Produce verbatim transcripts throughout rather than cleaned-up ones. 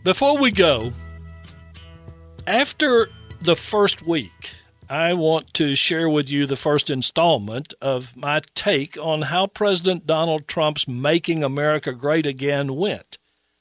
Before we go, after the first week, I want to share with you the first installment of my take on how President Donald Trump's Making America Great Again went.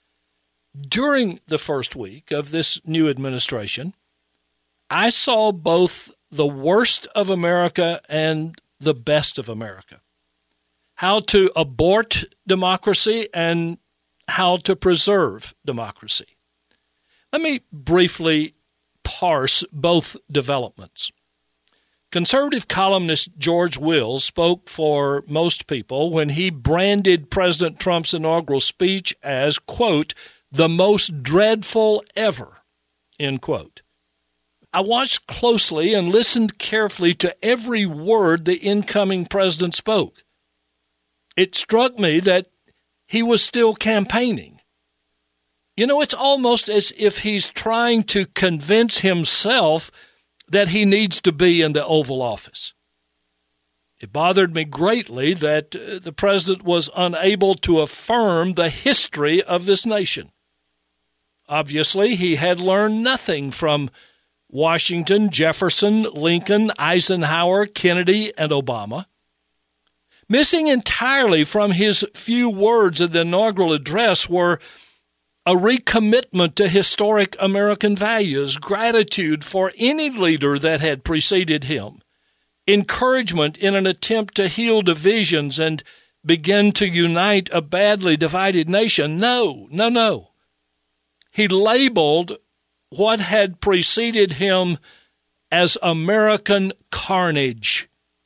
During the first week of this new administration, I saw both the worst of America and the best of America. How to abort democracy and how to preserve democracy. Let me briefly parse both developments. Conservative columnist George Will spoke for most people when he branded President Trump's inaugural speech as, quote, the most dreadful ever, end quote. I watched closely and listened carefully to every word the incoming president spoke. It struck me that he was still campaigning. You know, it's almost as if he's trying to convince himself that he needs to be in the Oval Office. It bothered me greatly that uh, the president was unable to affirm the history of this nation. Obviously, he had learned nothing from Washington, Jefferson, Lincoln, Eisenhower, Kennedy, and Obama. Missing entirely from his few words of the inaugural address were a recommitment to historic American values, gratitude for any leader that had preceded him, encouragement in an attempt to heal divisions and begin to unite a badly divided nation. No, no, no. He labeled what had preceded him as American carnage.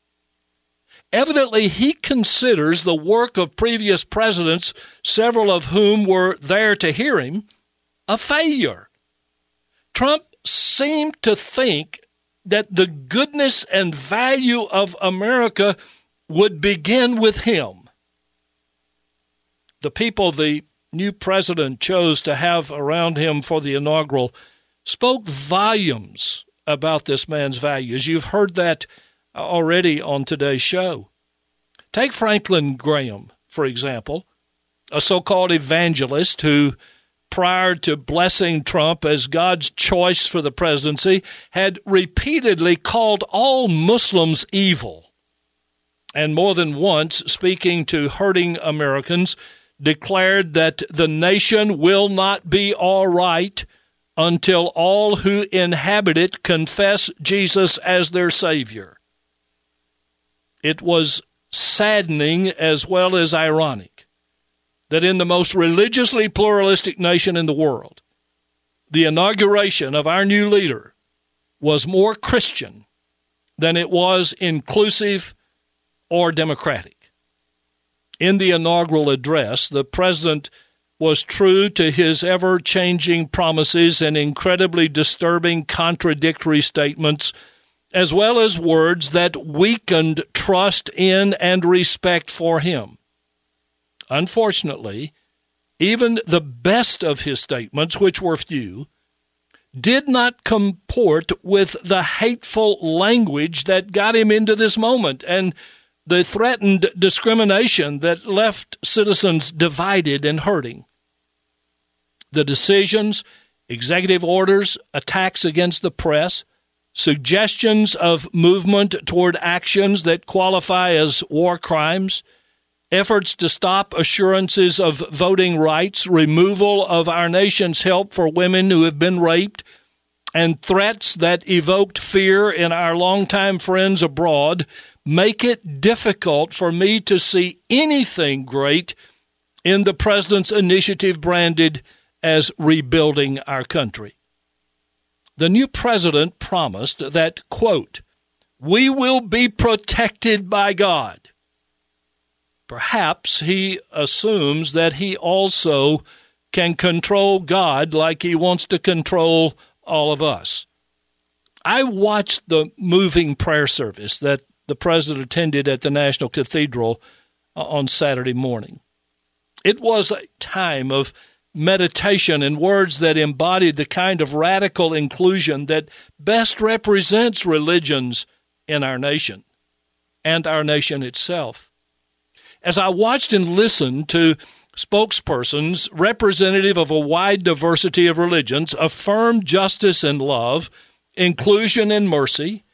Evidently, he considers the work of previous presidents, several of whom were there to hear him, a failure. Trump seemed to think that the goodness and value of America would begin with him. The people the new president chose to have around him for the inaugural spoke volumes about this man's values. You've heard that already on today's show. Take Franklin Graham, for example, a so-called evangelist who, prior to blessing Trump as God's choice for the presidency, had repeatedly called all Muslims evil, and more than once, speaking to hurting Americans, declared that the nation will not be all right until all who inhabit it confess Jesus as their Savior. It was saddening as well as ironic that in the most religiously pluralistic nation in the world, the inauguration of our new leader was more Christian than it was inclusive or democratic. In the inaugural address, the president was true to his ever-changing promises and incredibly disturbing contradictory statements, as well as words that weakened trust in and respect for him. Unfortunately, even the best of his statements, which were few, did not comport with the hateful language that got him into this moment and the threatened discrimination that left citizens divided and hurting. The decisions, executive orders, attacks against the press, suggestions of movement toward actions that qualify as war crimes, efforts to stop assurances of voting rights, removal of our nation's help for women who have been raped, and threats that evoked fear in our longtime friends abroad make it difficult for me to see anything great in the president's initiative branded as rebuilding our country. The new president promised that, quote, we will be protected by God. Perhaps he assumes that he also can control God like he wants to control all of us. I watched the moving prayer service that the president attended at the National Cathedral on Saturday morning. It was a time of meditation and words that embodied the kind of radical inclusion that best represents religions in our nation and our nation itself. As I watched and listened to spokespersons representative of a wide diversity of religions affirmed justice and love, inclusion and mercy.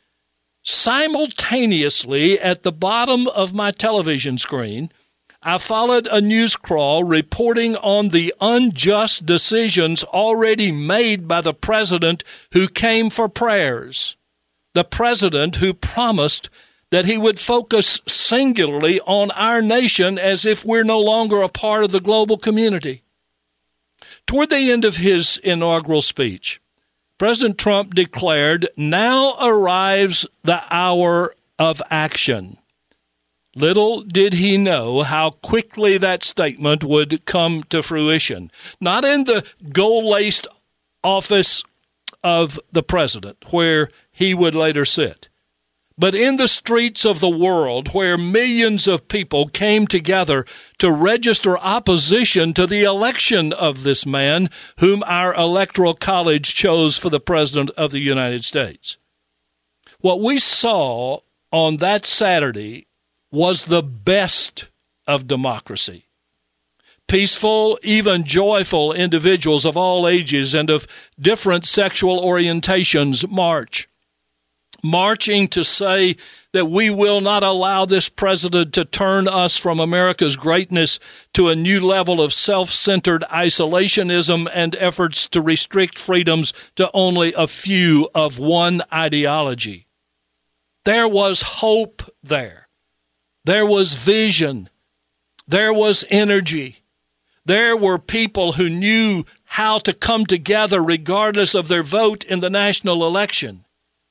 Simultaneously, at the bottom of my television screen, I followed a news crawl reporting on the unjust decisions already made by the president who came for prayers, the president who promised that he would focus singularly on our nation as if we're no longer a part of the global community. Toward the end of his inaugural speech, President Trump declared, "Now arrives the hour of action." Little did he know how quickly that statement would come to fruition. Not in the gold-laced office of the president, where he would later sit, but in the streets of the world where millions of people came together to register opposition to the election of this man whom our Electoral College chose for the President of the United States. What we saw on that Saturday was the best of democracy. Peaceful, even joyful individuals of all ages and of different sexual orientations march. Marching to say that we will not allow this president to turn us from America's greatness to a new level of self-centered isolationism and efforts to restrict freedoms to only a few of one ideology. There was hope there. There was vision. There was energy. There were people who knew how to come together regardless of their vote in the national election.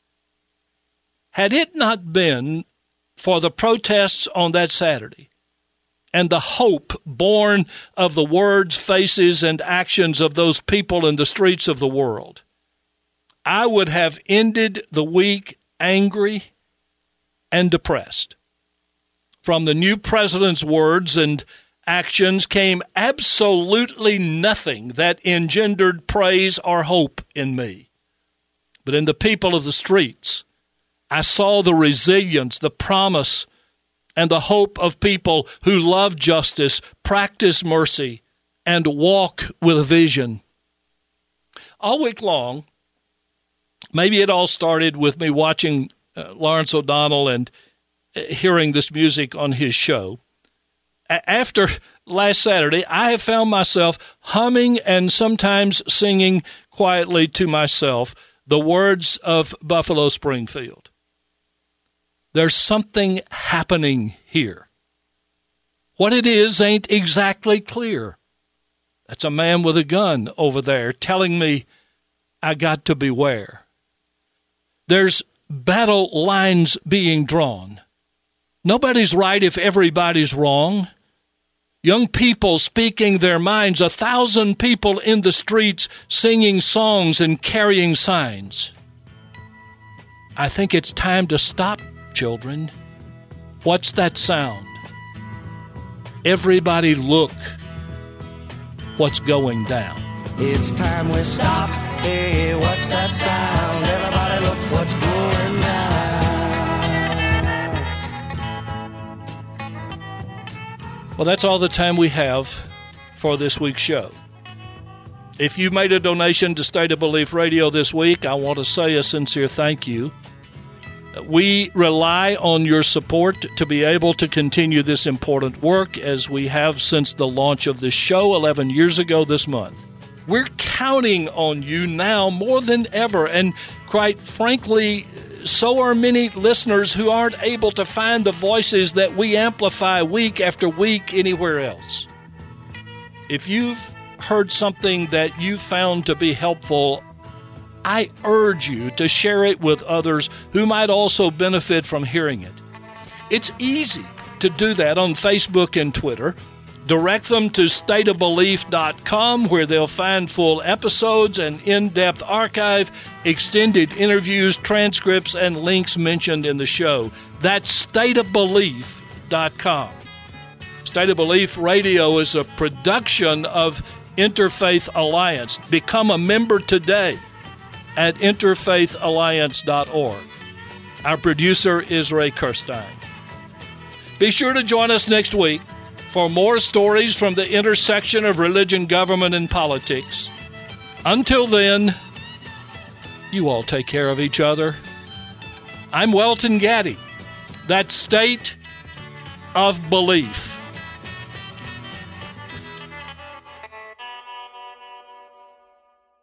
Had it not been for the protests on that Saturday and the hope born of the words, faces, and actions of those people in the streets of the world, I would have ended the week angry and depressed. From the new president's words and actions came absolutely nothing that engendered praise or hope in me. But in the people of the streets, I saw the resilience, the promise, and the hope of people who love justice, practice mercy, and walk with a vision. All week long, maybe it all started with me watching uh, Lawrence O'Donnell and uh, hearing this music on his show. A- after last Saturday, I have found myself humming and sometimes singing quietly to myself the words of Buffalo Springfield. There's something happening here. What it is ain't exactly clear. That's a man with a gun over there telling me I got to beware. There's battle lines being drawn. Nobody's right if everybody's wrong. Young people speaking their minds, a thousand people in the streets singing songs and carrying signs. I think it's time to stop, children. What's that sound? Everybody look what's going down. It's time we stop. Hey, what's that sound? Everybody look what's going down. Well, that's all the time we have for this week's show. If you made a donation to State of Belief Radio this week, I want to say a sincere thank you. We rely on your support to be able to continue this important work as we have since the launch of this show eleven years ago this month. We're counting on you now more than ever, and quite frankly, so are many listeners who aren't able to find the voices that we amplify week after week anywhere else. If you've heard something that you found to be helpful, I urge you to share it with others who might also benefit from hearing it. It's easy to do that on Facebook and Twitter. Direct them to state of belief dot com, where they'll find full episodes, an in-depth archive, extended interviews, transcripts, and links mentioned in the show. That's state of belief dot com. State of Belief Radio is a production of Interfaith Alliance. Become a member today at interfaith alliance dot org. Our producer is Ray Kirstein. Be sure to join us next week for more stories from the intersection of religion, government, and politics. Until then, you all take care of each other. I'm Welton Gaddy. That's State of Belief.